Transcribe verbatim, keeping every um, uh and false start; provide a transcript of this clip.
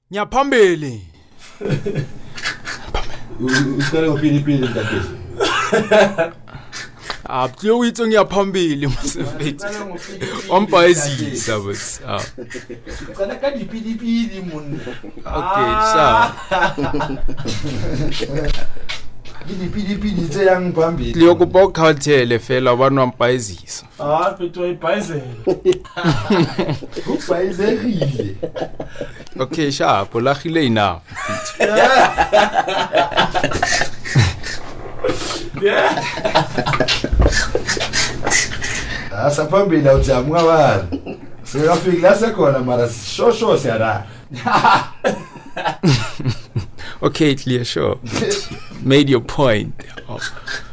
Ngiyaphambili. Usikale ngopilipili ntakesi. Ablo uyitho ngiyaphambili msefethu. Ombhayizisa bus. Ah. Kana ka dipilipili mun. Okay, sa. Dipilipili tse yang phambili. Liyokuba ukhathele fela abantu ampayizisa. Ah, phetho ibhayizela. Ubhayizekile. Okay, sharp, ulagile enough. Yeah. Asa phambili awujamuka bani. Singafika la sekhona mara shosho siyara. Okay, clear, sure. Made your point. Oh.